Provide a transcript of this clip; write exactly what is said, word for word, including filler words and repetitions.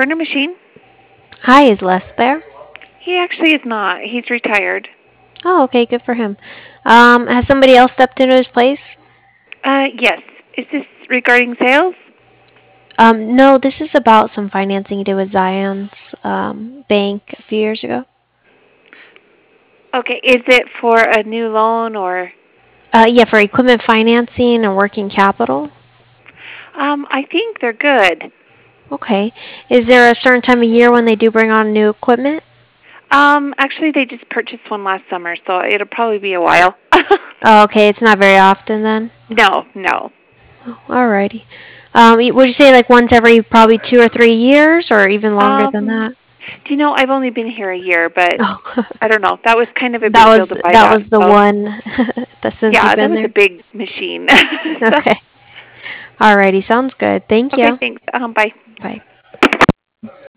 Corner Machine. Hi, is Les there? He actually is not. He's retired. Oh, okay, good for him. Um, has somebody else stepped into his place? Uh, yes. Is this regarding sales? Um, no, this is about some financing he did with Zion's um, bank a few years ago. Okay. Is it for a new loan or? Uh, yeah, for equipment financing and working capital. Um, I think they're good. Okay. Is there a certain time of year when they do bring on new equipment? Um, actually, they just purchased one last summer, so it'll probably be a while. Oh, okay, it's not very often then. No, no. Alrighty. Um, y- would you say like once every probably two or three years, or even longer than Um, that? do you know, I've only been here a year, but Oh, I don't know. That was kind of a that big deal was to buy that that. was the So, one that since you've yeah, that been was a there. big machine. So, Okay. Alrighty, sounds good. Thank okay, you. thanks. Um, bye. Bye.